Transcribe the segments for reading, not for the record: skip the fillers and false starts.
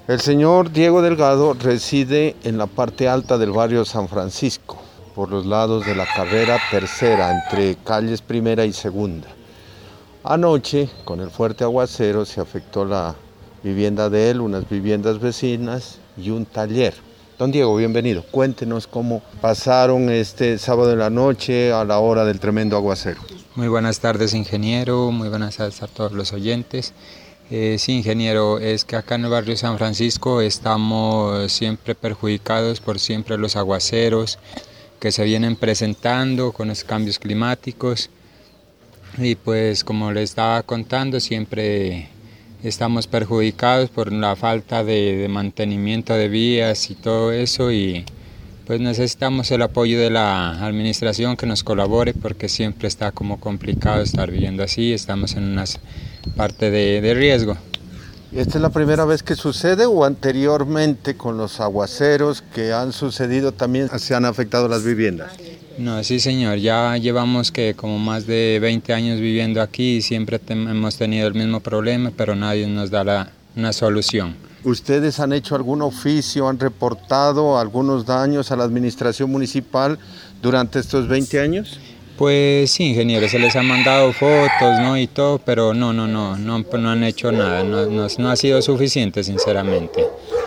El señor Diego Delgado reside en la parte alta del barrio San Francisco, por los lados de la carrera tercera, entre calles primera y segunda. Anoche, con el fuerte aguacero, se afectó la vivienda de él, unas viviendas vecinas y un taller. Don Diego, bienvenido. Cuéntenos cómo pasaron este sábado en la noche a la hora del tremendo aguacero. Muy buenas tardes, ingeniero. Muy buenas tardes a todos los oyentes. Sí, ingeniero, es que acá en el barrio San Francisco estamos siempre perjudicados por siempre los aguaceros que se vienen presentando con los cambios climáticos. Y pues como les estaba contando, siempre estamos perjudicados por la falta de mantenimiento de vías y todo eso, y pues necesitamos el apoyo de la administración que nos colabore, porque siempre está como complicado estar viviendo así, estamos en una parte de riesgo. ¿Esta es la primera vez que sucede o anteriormente con los aguaceros que han sucedido también se han afectado las viviendas? No, sí señor, ya llevamos como más de 20 años viviendo aquí y siempre hemos tenido el mismo problema, pero nadie nos da una solución. ¿Ustedes han hecho algún oficio, han reportado algunos daños a la administración municipal durante estos 20 años? Pues sí, ingeniero, se les ha mandado fotos, ¿no? Y todo, pero no han hecho nada, no ha sido suficiente, sinceramente.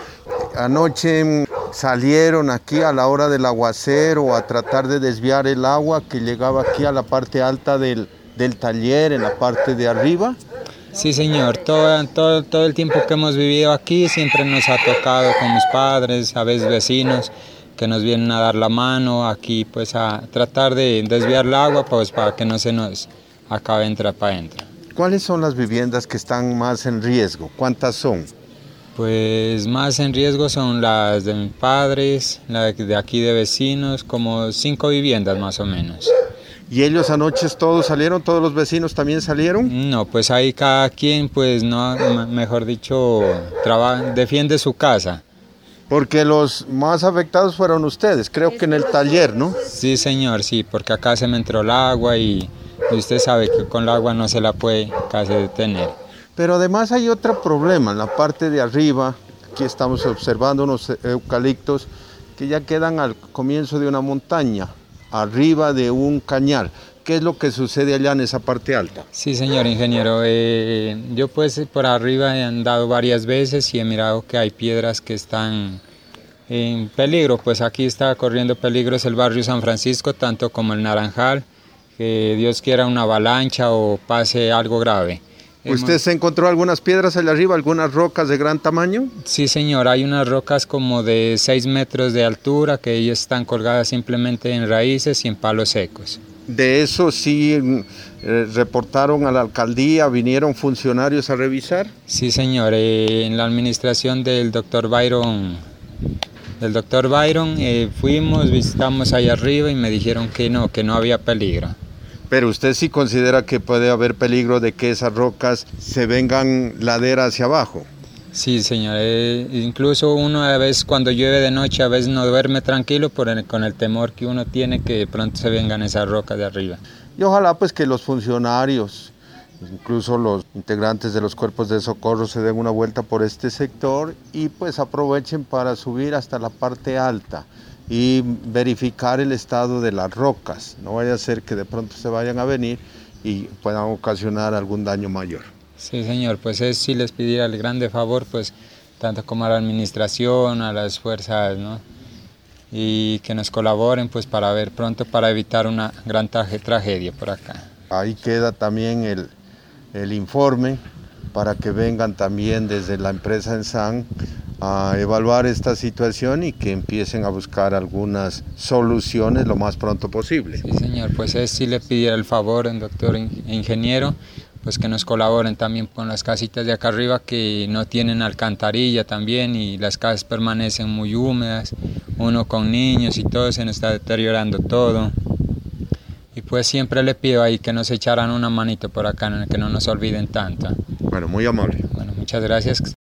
Anoche salieron aquí a la hora del aguacero a tratar de desviar el agua que llegaba aquí a la parte alta del taller, en la parte de arriba. Sí, señor, todo el tiempo que hemos vivido aquí siempre nos ha tocado con mis padres, a veces vecinos, que nos vienen a dar la mano aquí, pues a tratar de desviar el agua, pues para que no se nos acabe entrar para adentro. ¿Cuáles son las viviendas que están más en riesgo? ¿Cuántas son? Pues más en riesgo son las de mis padres, las de aquí de vecinos, como 5 viviendas más o menos. ¿Y ellos anoche todos salieron? ¿Todos los vecinos también salieron? No, pues ahí cada quien, pues no, mejor dicho, defiende su casa. Porque los más afectados fueron ustedes, creo que en el taller, ¿no? Sí, señor, sí, porque acá se me entró el agua y usted sabe que con el agua no se la puede casi detener. Pero además hay otro problema, en la parte de arriba, aquí estamos observando unos eucaliptos que ya quedan al comienzo de una montaña, arriba de un cañar. ¿Qué es lo que sucede allá en esa parte alta? Sí, señor ingeniero, yo pues por arriba he andado varias veces y he mirado que hay piedras que están en peligro, pues aquí está corriendo peligros el barrio San Francisco, tanto como el Naranjal, que Dios quiera una avalancha o pase algo grave. ¿Usted se encontró algunas piedras allá arriba, algunas rocas de gran tamaño? Sí, señor, hay unas rocas como de 6 metros de altura que ellas están colgadas simplemente en raíces y en palos secos. De eso sí reportaron a la alcaldía, vinieron funcionarios a revisar. Sí, señor, en la administración del doctor Byron, fuimos, visitamos allá arriba y me dijeron que no había peligro. Pero usted sí considera que puede haber peligro de que esas rocas se vengan ladera hacia abajo. Sí, señor, incluso uno a veces cuando llueve de noche a veces no duerme tranquilo con el temor que uno tiene que de pronto se vengan esas rocas de arriba. Y ojalá pues que los funcionarios, incluso los integrantes de los cuerpos de socorro se den una vuelta por este sector y pues aprovechen para subir hasta la parte alta y verificar el estado de las rocas. No vaya a ser que de pronto se vayan a venir y puedan ocasionar algún daño mayor. Sí, señor, pues sí les pidiera el grande favor, pues tanto como a la administración, a las fuerzas, ¿no? Y que nos colaboren pues para ver pronto, para evitar una gran tragedia por acá. Ahí queda también el informe para que vengan también desde la empresa Ensan a evaluar esta situación y que empiecen a buscar algunas soluciones lo más pronto posible. Sí, señor, pues sí le pidiera el favor, doctor ingeniero, pues que nos colaboren también con las casitas de acá arriba que no tienen alcantarilla también y las casas permanecen muy húmedas, uno con niños y todo, se nos está deteriorando todo. Y pues siempre le pido ahí que nos echaran una manito por acá, que no nos olviden tanto. Bueno, muy amable. Bueno, muchas gracias.